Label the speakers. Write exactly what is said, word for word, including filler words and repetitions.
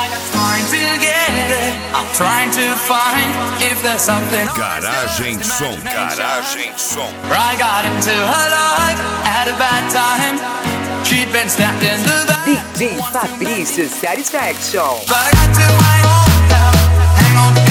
Speaker 1: Trying to find if there's something.
Speaker 2: Garagem Som, Garagem Som.
Speaker 1: I got into her life at a bad time. She'd been stabbed in the back.
Speaker 3: D J Fabrício Satisfaction.
Speaker 1: But I got to hang on, hang on.